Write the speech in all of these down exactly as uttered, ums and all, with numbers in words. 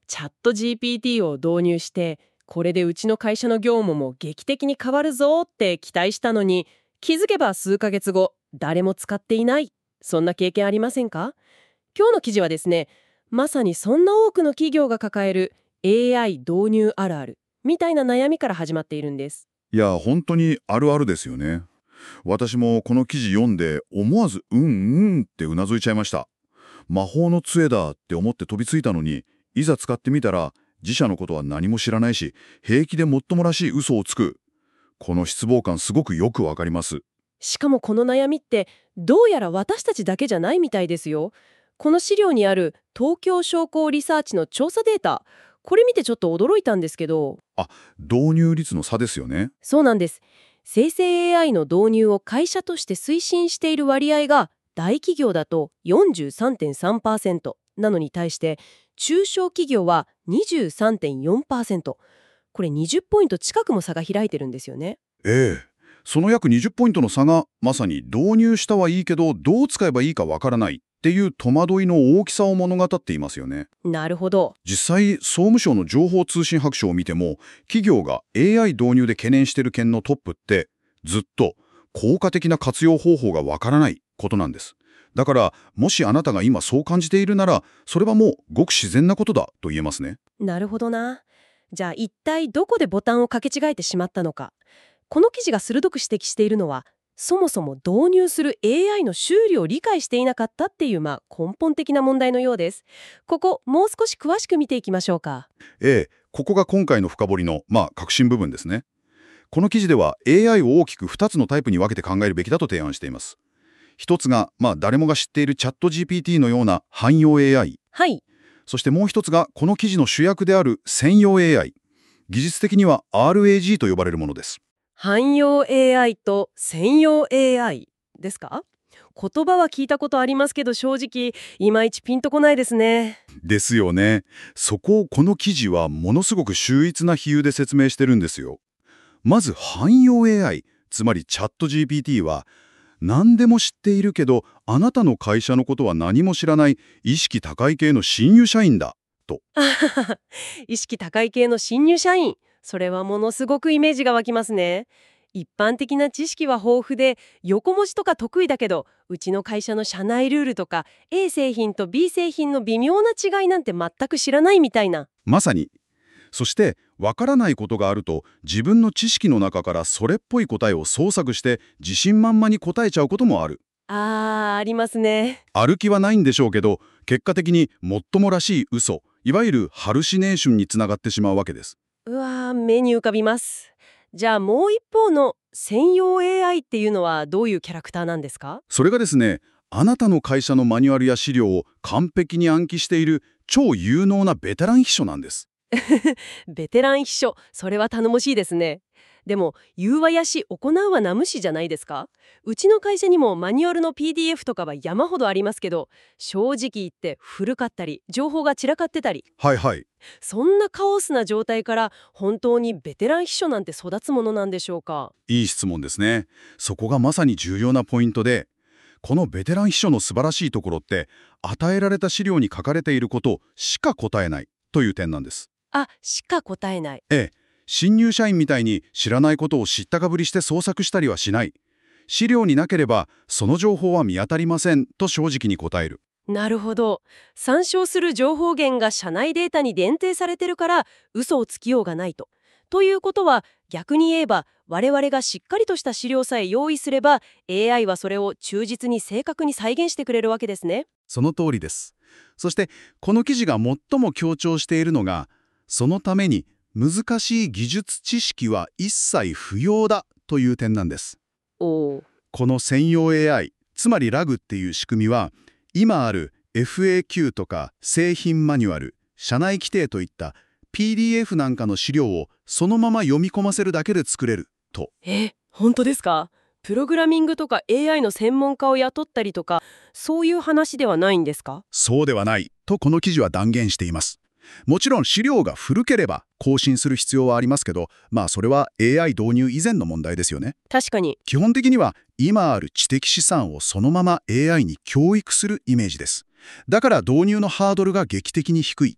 チャット ジーピーティー を導入して、これでうちの会社の業務も劇的に変わるぞって期待したのに、気づけば数ヶ月後、誰も使っていない。そんな経験ありませんか？今日の記事はですね、まさにそんな多くの企業が抱える エーアイ 導入あるあるみたいな悩みから始まっているんです。 いや、本当にあるあるですよね。私もこの記事読んで思わずうんうんってうなずいちゃいました。魔法の杖だって思って飛びついたのに、いざ使ってみたら自社のことは何も知らないし、平気でもっともらしい嘘をつく。この失望感すごくよくわかります。 しかもこの悩みってどうやら私たちだけじゃないみたいですよ。この資料にある東京商工リサーチの調査データ、これ見てちょっと驚いたんですけど。 あ、導入率の差ですよね。 そうなんです。生成 エーアイ の導入を会社として推進している割合が大企業だと よんじゅうさんてんさんパーセント なのに対して中小企業は にじゅうさんてんよんパーセント。これにじゅっポイント近くも差が開いてるんですよね。 ええ。その約にじゅっポイントの差がまさに導入したはいいけどどう使えばいいかわからないっていう戸惑いの大きさを物語っていますよね。 なるほど。 実際総務省の情報通信白書を見ても企業が エーアイ 導入で懸念している件のトップってずっと効果的な活用方法がわからないことなんです。だからもしあなたが今そう感じているならそれはもうごく自然なことだと言えますね。 なるほどな。じゃあ一体どこでボタンを掛け違えてしまったのか。この記事が鋭く指摘しているのは、そもそも導入する エーアイ の修理を理解していなかったっていう、まあ、根本的な問題のようです。ここもう少し詳しく見ていきましょうか。 ええ、ここが今回の深掘りのまあ核心部分ですね。この記事では エーアイ を大きくふたつのタイプに分けて考えるべきだと提案しています。一つが、まあ、誰もが知っているチャット ジーピーティー のような汎用 エーアイ。 はい。 そしてもう一つがこの記事の主役である専用 エーアイ。技術的には アールエージー と呼ばれるものです。 汎用 エーアイ と専用 エーアイ ですか？言葉は聞いたことありますけど正直いまいちピンとこないですね。 ですよね。そこをこの記事はものすごく秀逸な比喩で説明してるんですよ。まず汎用 エーアイ、つまりチャット ジーピーティー は何でも知っているけどあなたの会社のことは何も知らない意識高い系の新入社員だと。 あはは意識高い系の新入社員。それはものすごくイメージが湧きますね。一般的な知識は豊富で横文字とか得意だけどうちの会社の社内ルールとか A 製品と B 製品の微妙な違いなんて全く知らないみたいな。 まさに。そしてわからないことがあると自分の知識の中からそれっぽい答えを創作して自信満々に答えちゃうこともある。 あー、ありますね。 ある気はないんでしょうけど結果的にもっともらしい嘘、いわゆるハルシネーションにつながってしまうわけです。 うわー、目に浮かびます。じゃあもう一方の専用 エーアイ っていうのはどういうキャラクターなんですか？ それがですね、あなたの会社のマニュアルや資料を完璧に暗記している超有能なベテラン秘書なんです。 ベテラン秘書、それは頼もしいですね。でも言うはやし行うはなむしじゃないですか？うちの会社にもマニュアルの ピーディーエフ とかは山ほどありますけど、正直言って古かったり情報が散らかってたり、 はいはい。 そんなカオスな状態から本当にベテラン秘書なんて育つものなんでしょうか？ いい質問ですね。そこがまさに重要なポイントで、このベテラン秘書の素晴らしいところって、与えられた資料に書かれていることしか答えないという点なんです。 あ、しか答えない。 ええ、新入社員みたいに知らないことを知ったかぶりして創作したりはしない。資料になければその情報は見当たりませんと正直に答える。 なるほど。参照する情報源が社内データに限定されてるから嘘をつきようがないと。ということは逆に言えば我々がしっかりとした資料さえ用意すれば エーアイ はそれを忠実に正確に再現してくれるわけですね。 その通りです。そしてこの記事が最も強調しているのが、そのために難しい技術知識は一切不要だという点なんです。 おー。 この専用 エーアイ、つまりラグっていう仕組みは、今ある エフエーキュー とか製品マニュアル、社内規定といった ピーディーエフ なんかの資料をそのまま読み込ませるだけで作れると。 え、本当ですか？プログラミングとか エーアイ の専門家を雇ったりとかそういう話ではないんですか？ そうではないとこの記事は断言しています。もちろん資料が古ければ更新する必要はありますけど、まあそれは エーアイ 導入以前の問題ですよね。 確かに。 基本的には今ある知的資産をそのまま エーアイ に教育するイメージです。だから導入のハードルが劇的に低いと。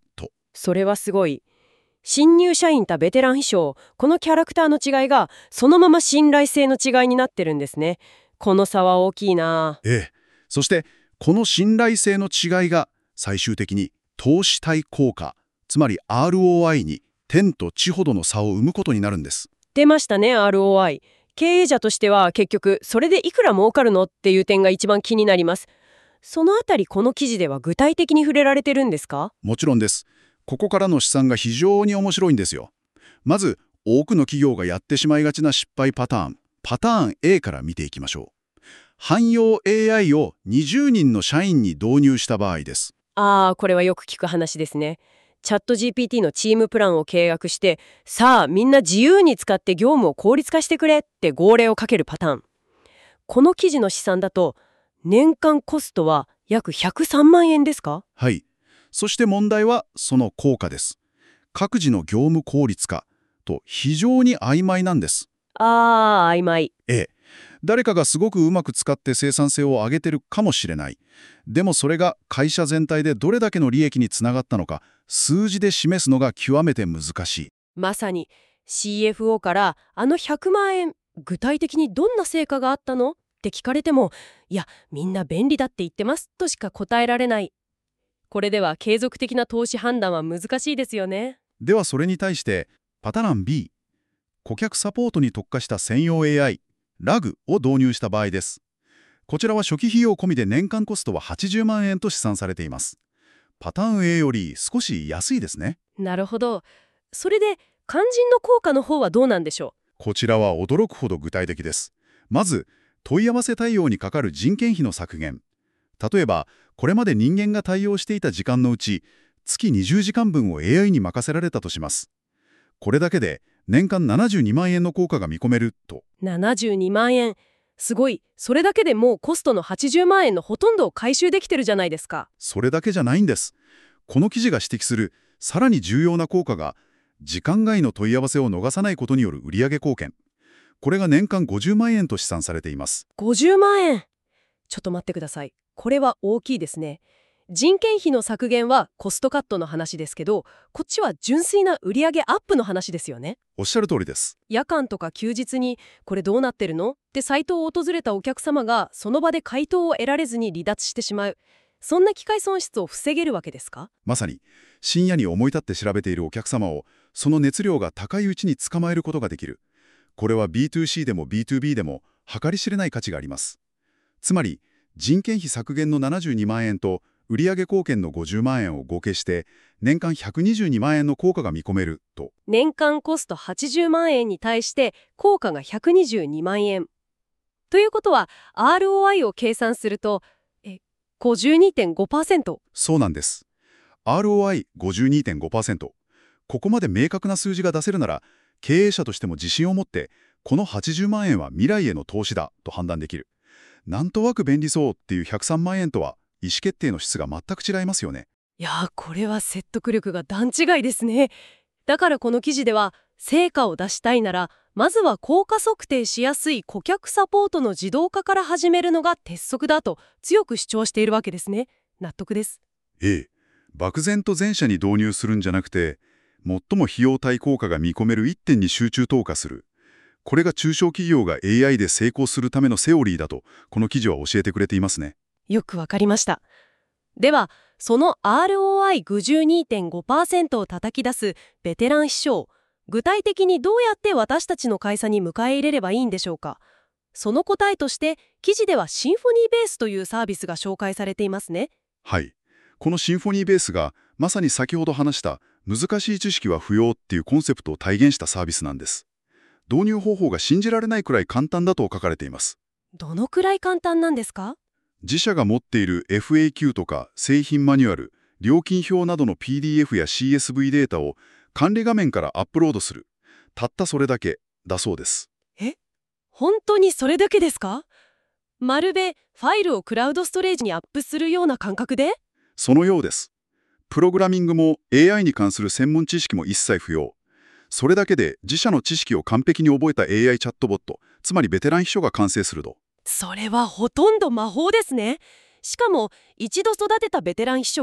それはすごい。新入社員とベテラン秘書、このキャラクターの違いがそのまま信頼性の違いになってるんですね。この差は大きいな。 ええ。そしてこの信頼性の違いが最終的に投資対効果、つまり アールオーアイ に天と地ほどの差を生むことになるんです。 出ましたね、 アールオーアイ。経営者としては結局それでいくら儲かるのっていう点が一番気になります。そのあたり、この記事では具体的に触れられてるんですか？ もちろんです。ここからの試算が非常に面白いんですよ。まず、多くの企業がやってしまいがちな失敗パターン、パターン A から見ていきましょう。汎用 エーアイ をにじゅうにんの社員に導入した場合です。 ああ、これはよく聞く話ですね。チャット ジーピーティー のチームプランを契約して、さあみんな自由に使って業務を効率化してくれって号令をかけるパターン。この記事の試算だと、年間コストは約ひゃくさんまんえんですか？ はい。そして問題はその効果です。各自の業務効率化と非常に曖昧なんです。 ああ、曖昧。 ええ。誰かがすごくうまく使って生産性を上げてるかもしれない。でもそれが会社全体でどれだけの利益につながったのか、数字で示すのが極めて難しい。 まさに シーエフオー からあのひゃくまんえん、具体的にどんな成果があったのって聞かれても、いや、みんな便利だって言ってますとしか答えられない。これでは継続的な投資判断は難しいですよね。 ではそれに対して、パターン ビー、顧客サポートに特化した専用 エーアイ、ラグ を導入した場合です。こちらは初期費用込みで年間コストははちじゅうまんえんと試算されています。パターン A より少し安いですね。 なるほど。それで肝心の効果の方はどうなんでしょこちらは驚くほど具体的です。まず、問い合わせ対応にかかる人件費の削減。例えば、これまで人間が対応していた時間のうち、月にじゅうじかんぶんを エーアイ に任せられたとします。これだけで年間ななじゅうにまんえんの効果が見込めると。 う。ななじゅうにまんえん。すごい。それだけでもうコストのはちじゅうまんえんのほとんどを回収できてるじゃないですか。 それだけじゃないんです。この記事が指摘するさらに重要な効果が、時間外の問い合わせを逃さないことによる売上貢献。これが年間ごじゅうまんえんと試算されています。 ごじゅうまんえん。ちょっと待ってください。これは大きいですね。人件費の削減はコストカットの話ですけど、こっちは純粋な売上アップの話ですよね。 おっしゃる通りです。 夜間とか休日にこれどうなってるのってサイトを訪れたお客様がその場で回答を得られずに離脱してしまう。そんな機械損失を防げるわけですか？ まさに、深夜に思い立って調べているお客様を、その熱量が高いうちに捕まえることができる。これは ビーツーシー でも ビーツービー でも計り知れない価値があります。つまり、人件費削減のななじゅうにまんえんと売上貢献のごじゅうまんえんを合計して年間ひゃくにじゅうにまんえんの効果が見込めると。 年間コストはちじゅうまんえんに対して効果がひゃくにじゅうにまんえん。ということは アールオーアイ を計算するとえ ごじゅうにてんごパーセント。 そうなんです。アールオーアイごじゅうにてんごパーセント。ここまで明確な数字が出せるなら、経営者としても自信を持って、このはちじゅうまんえんは未来への投資だと判断できる。なんとなく便利そうっていうひゃくさんまんえんとは、意思決定の質が全く違いますよね。 いやー、これは説得力が段違いですね。だからこの記事では、成果を出したいならまずは効果測定しやすい顧客サポートの自動化から始めるのが鉄則だと強く主張しているわけですね。納得です。 ええ、漠然と全社に導入するんじゃなくて、最も費用対効果が見込めるいってんに集中投下する。これが中小企業が エーアイ で成功するためのセオリーだと、この記事は教えてくれていますね。 よくわかりました。では、その アールオーアイごじゅうにてんごパーセント を叩き出すベテラン秘書、具体的にどうやって私たちの会社に迎え入れればいいんでしょうか。その答えとして、記事ではシンフォニーベースというサービスが紹介されていますね。 はい。このシンフォニーベースが、まさに先ほど話した難しい知識は不要っていうコンセプトを体現したサービスなんです。導入方法が信じられないくらい簡単だと書かれています。 どのくらい簡単なんですか？ 自社が持っている エフエーキュー とか製品マニュアル、料金表などの ピーディーエフ や シーエスブイ データを管理画面からアップロードする。たったそれだけだそうです。 え？本当にそれだけですか？まるでファイルをクラウドストレージにアップするような感覚で？ そのようです。プログラミングも エーアイ に関する専門知識も一切不要。それだけで自社の知識を完璧に覚えた エーアイ チャットボット、つまりベテラン秘書が完成すると。 それはほとんど魔法ですね。しかも一度育てたベテラン秘書は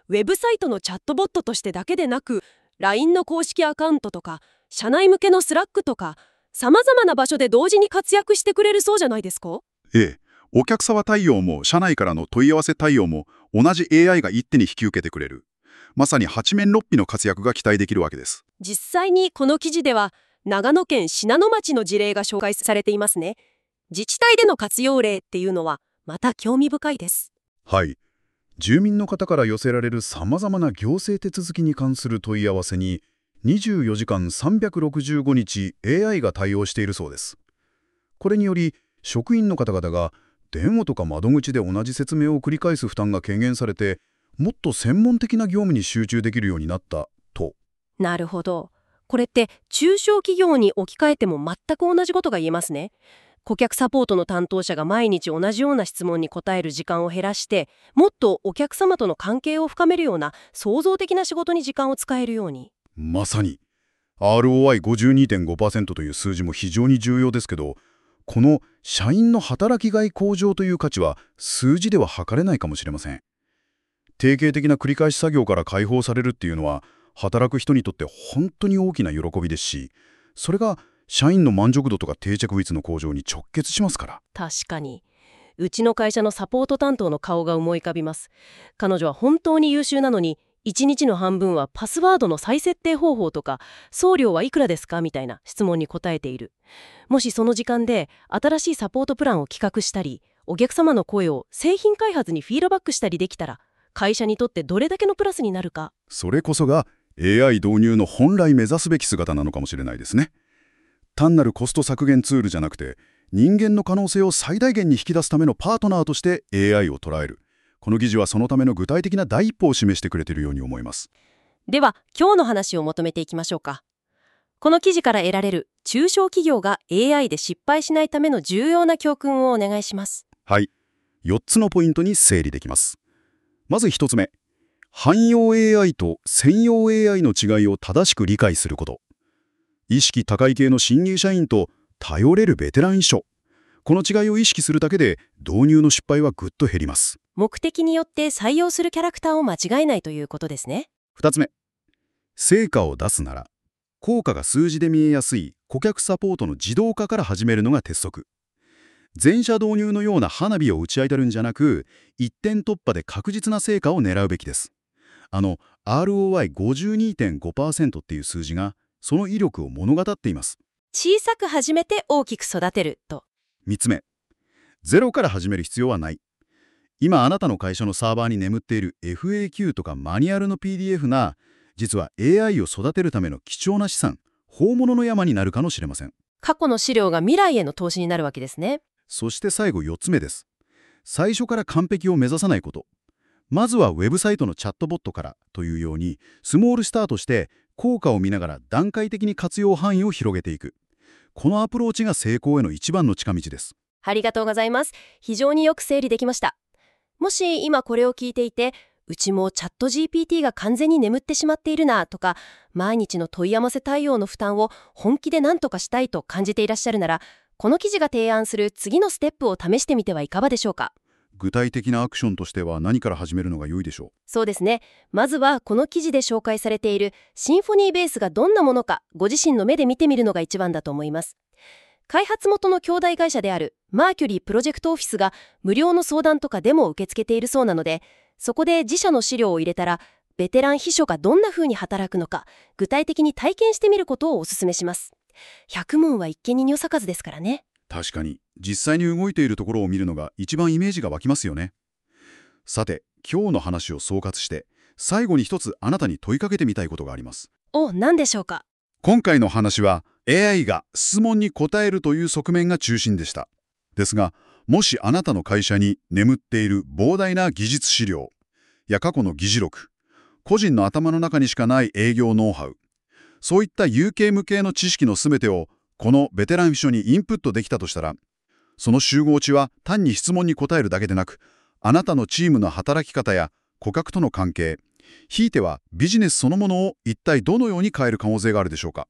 ウェブサイトのチャットボットとしてだけでなく、ライン の公式アカウントとか、社内向けのスラックとか、様々な場所で同時に活躍してくれるそうじゃないですか？ ええ、お客様対応も社内からの問い合わせ対応も同じ エーアイ が一手に引き受けてくれる。まさに八面六臂の活躍が期待できるわけです。 実際にこの記事では、長野県信濃町の事例が紹介されていますね。自治体での活用例っていうのは、また興味深いです。 はい。住民の方から寄せられる様々な行政手続きに関する問い合わせに、にじゅうよじかんさんびゃくろくじゅうごにち エーアイ が対応しているそうです。これにより、職員の方々が電話とか窓口で同じ説明を繰り返す負担が軽減されて、もっと専門的な業務に集中できるようになったと。 なるほど。これって中小企業に置き換えても全く同じことが言えますね。顧客サポートの担当者が毎日同じような質問に答える時間を減らして、もっとお客様との関係を深めるような創造的な仕事に時間を使えるように。 まさに アールオーアイごじゅうにてんごパーセント という数字も非常に重要ですけど、この社員の働きがい向上という価値は数字では測れないかもしれません。定型的な繰り返し作業から解放されるっていうのは、働く人にとって本当に大きな喜びですし、それが社員の満足度とか定着率の向上に直結しますから。 確かに。うちの会社のサポート担当の顔が思い浮かびます。彼女は本当に優秀なのに、いちにちの半分はパスワードの再設定方法とか、送料はいくらですかみたいな質問に答えている。もしその時間で新しいサポートプランを企画したり、お客様の声を製品開発にフィードバックしたりできたら、会社にとってどれだけのプラスになるか。 それこそが エーアイ 導入の本来目指すべき姿なのかもしれないですね。単なるコスト削減ツールじゃなくて、人間の可能性を最大限に引き出すためのパートナーとして エーアイ を捉える。この記事はそのための具体的な第一歩を示してくれているように思います。 では、今日の話をまとめていきましょうか。この記事から得られる中小企業が エーアイ で失敗しないための重要な教訓をお願いします。 はい。よっつのポイントに整理できます。まずひとつめ。汎用 エーアイ と専用 エーアイ の違いを正しく理解すること。意識高い系の新入社員と頼れるベテラン秘書。この違いを意識するだけで導入の失敗はぐっと減ります。 目的によって採用するキャラクターを間違えないということですね。 ふたつめ。成果を出すなら、効果が数字で見えやすい顧客サポートの自動化から始めるのが鉄則。全社導入のような花火を打ち当たるんじゃなく、一点突破で確実な成果を狙うべきです。あの アールオーアイごじゅうにてんごパーセント っていう数字がその威力を物語っています。 小さく始めて大きく育てると。 みっつめ。ゼロから始める必要はない。今あなたの会社のサーバーに眠っている エフエーキュー とかマニュアルの ピーディーエフ が、実は エーアイ を育てるための貴重な資産、宝物の山になるかもしれません。 過去の資料が未来への投資になるわけですね。 そして最後よっつめです。最初から完璧を目指さないこと。まずはウェブサイトのチャットボットからというように、スモールスタートして効果を見ながら段階的に活用範囲を広げていく。このアプローチが成功への一番の近道です。 ありがとうございます。非常によく整理できました。もし今これを聞いていて、うちもチャット ジーピーティー が完全に眠ってしまっているなとか、毎日の問い合わせ対応の負担を本気で何とかしたいと感じていらっしゃるなら、この記事が提案する次のステップを試してみてはいかがでしょうか。 具体的なアクションとしては何から始めるのが良いでしょう。 そうですね。まずはこの記事で紹介されているシンフォニーベースがどんなものか、ご自身の目で見てみるのが一番だと思います。開発元の兄弟会社であるマーキュリープロジェクトオフィスが無料の相談とかデモを受け付けているそうなので、そこで自社の資料を入れたら、ベテラン秘書がどんな風に働くのか、具体的に体験してみることをお勧めします。ひゃく問は一見に如さかずですからね。 確かに、実際に動いているところを見るのが一番イメージが湧きますよね。さて、今日の話を総括して、最後に一つあなたに問いかけてみたいことがあります。 お、何でしょうか。 今回の話は、エーアイ が質問に答えるという側面が中心でした。ですが、もしあなたの会社に眠っている膨大な技術資料や過去の議事録、個人の頭の中にしかない営業ノウハウ、そういった有形無形の知識のすべてをこのベテラン秘書にインプットできたとしたら、その集合値は単に質問に答えるだけでなく、あなたのチームの働き方や顧客との関係、ひいてはビジネスそのものを一体どのように変える可能性があるでしょうか。